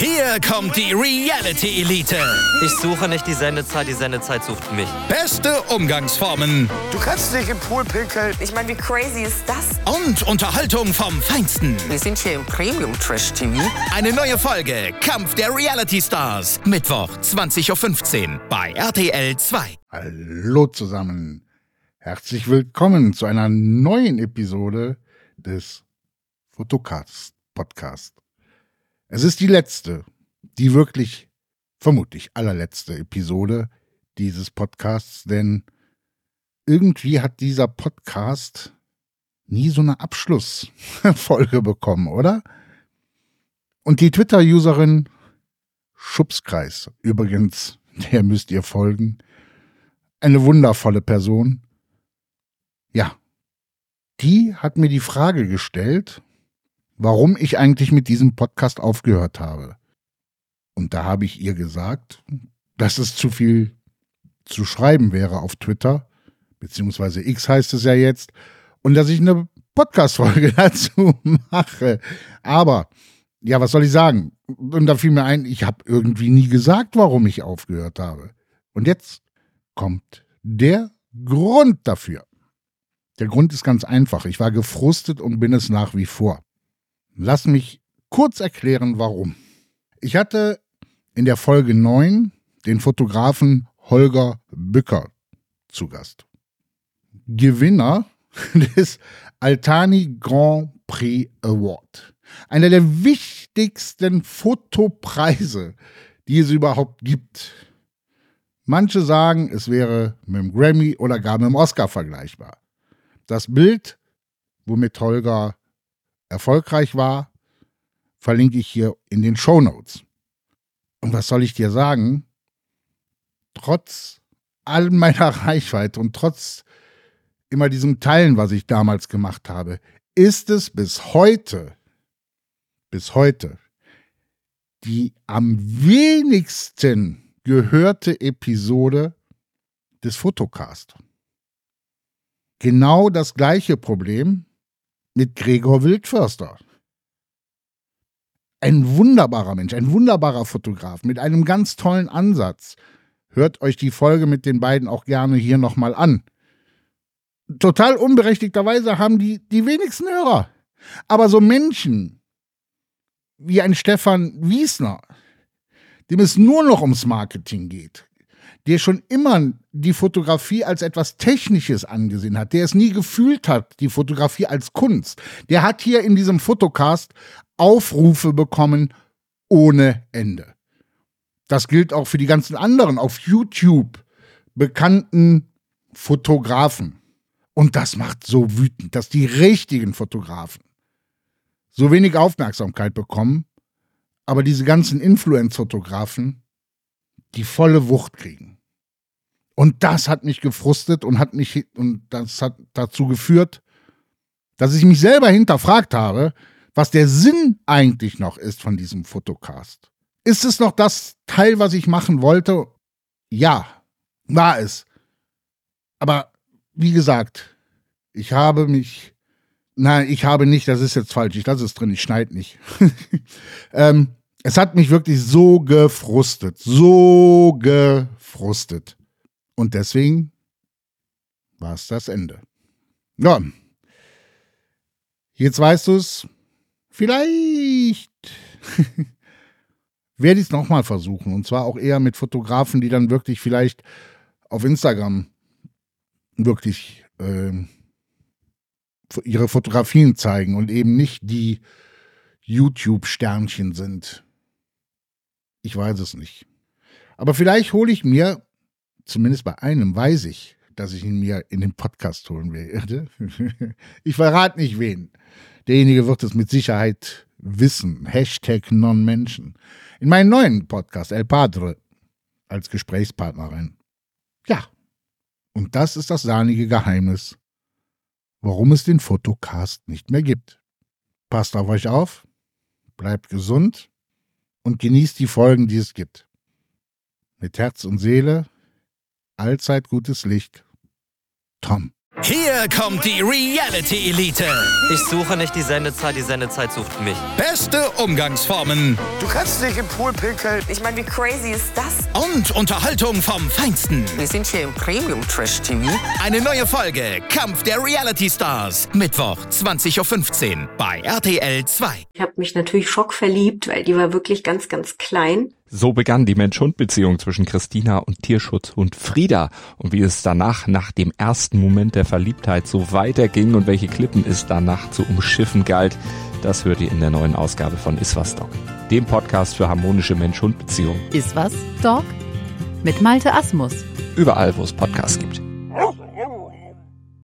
Hier kommt die Reality Elite. Ich suche nicht die Sendezeit sucht mich. Beste Umgangsformen. Du kannst nicht im Pool pinkeln. Ich meine, wie crazy ist das? Und Unterhaltung vom Feinsten. Wir sind hier im Premium-Trash-TV. Eine neue Folge Kampf der Reality Stars. Mittwoch, 20.15 Uhr bei RTL 2. Hallo zusammen. Herzlich willkommen zu einer neuen Episode des Fotocast Podcast. Es ist die letzte, die wirklich vermutlich allerletzte Episode dieses Podcasts, denn irgendwie hat dieser Podcast nie so eine Abschlussfolge bekommen, oder? Und die Twitter-Userin Schubskreis, übrigens, der müsst ihr folgen, eine wundervolle Person, ja, die hat mir die Frage gestellt, warum ich eigentlich mit diesem Podcast aufgehört habe. Und da habe ich ihr gesagt, dass es zu viel zu schreiben wäre auf Twitter, beziehungsweise X heißt es ja jetzt, und dass ich eine Podcast-Folge dazu mache. Aber, ja, was soll ich sagen? Und da fiel mir ein, ich habe irgendwie nie gesagt, warum ich aufgehört habe. Und jetzt kommt der Grund dafür. Der Grund ist ganz einfach. Ich war gefrustet und bin es nach wie vor. Lass mich kurz erklären, warum. Ich hatte in der Folge 9 den Fotografen Holger Bücker zu Gast. Gewinner des Altani Grand Prix Award. Einer der wichtigsten Fotopreise, die es überhaupt gibt. Manche sagen, es wäre mit dem Grammy oder gar mit dem Oscar vergleichbar. Das Bild, womit Holger erfolgreich war, verlinke ich hier in den Shownotes. Und was soll ich dir sagen? Trotz all meiner Reichweite und trotz immer diesem Teilen, was ich damals gemacht habe, ist es bis heute die am wenigsten gehörte Episode des Fotocast. Genau das gleiche Problem mit Gregor Wildförster. Ein wunderbarer Mensch, ein wunderbarer Fotograf mit einem ganz tollen Ansatz. Hört euch die Folge mit den beiden auch gerne hier nochmal an. Total unberechtigterweise haben die wenigsten Hörer. Aber so Menschen wie ein Stefan Wiesner, dem es nur noch ums Marketing geht, der schon immer die Fotografie als etwas Technisches angesehen hat, der es nie gefühlt hat, die Fotografie als Kunst, der hat hier in diesem Fotocast Aufrufe bekommen ohne Ende. Das gilt auch für die ganzen anderen auf YouTube bekannten Fotografen. Und das macht so wütend, dass die richtigen Fotografen so wenig Aufmerksamkeit bekommen, aber diese ganzen Influencer-Fotografen die volle Wucht kriegen. Und das hat mich gefrustet und das hat dazu geführt, dass ich mich selber hinterfragt habe, was der Sinn eigentlich noch ist von diesem Fotocast. Ist es noch das Teil, was ich machen wollte? Ja, war es. Aber wie gesagt, ich habe nicht, das ist jetzt falsch, ich lasse es drin, ich schneide nicht. Es hat mich wirklich so gefrustet. Und deswegen war es das Ende. Ja, jetzt weißt du es. Vielleicht werde ich es nochmal versuchen. Und zwar auch eher mit Fotografen, die dann wirklich vielleicht auf Instagram wirklich ihre Fotografien zeigen und eben nicht die YouTube-Sternchen sind. Ich weiß es nicht. Aber vielleicht hole ich mir, zumindest bei einem weiß ich, dass ich ihn mir in den Podcast holen werde. Ich verrate nicht wen. Derjenige wird es mit Sicherheit wissen. #NonMention. In meinem neuen Podcast El Padre als Gesprächspartnerin. Ja. Und das ist das sahnige Geheimnis, warum es den Fotocast nicht mehr gibt. Passt auf euch auf, bleibt gesund und genießt die Folgen, die es gibt. Mit Herz und Seele, allzeit gutes Licht. Tom. Hier kommt die Reality-Elite. Ich suche nicht die Sendezeit sucht mich. Beste Umgangsformen Du kannst nicht im Pool pinkeln. Ich meine, wie crazy ist das? und Unterhaltung vom Feinsten. Wir sind hier im Premium-Trash-TV. Eine neue Folge Kampf der Reality-Stars. Mittwoch, 20.15 Uhr bei RTL 2. Ich habe mich natürlich schockverliebt, weil die war wirklich ganz, ganz klein. So begann die Mensch-Hund-Beziehung zwischen Christina und Tierschutzhund Frieda. Und wie es danach, nach dem ersten Moment der Verliebtheit, so weiterging und welche Klippen es danach zu umschiffen galt, das hört ihr in der neuen Ausgabe von Iswas Dog, dem Podcast für harmonische Mensch-Hund-Beziehungen. Iswas Dog? Mit Malte Asmus. Überall, wo es Podcasts gibt.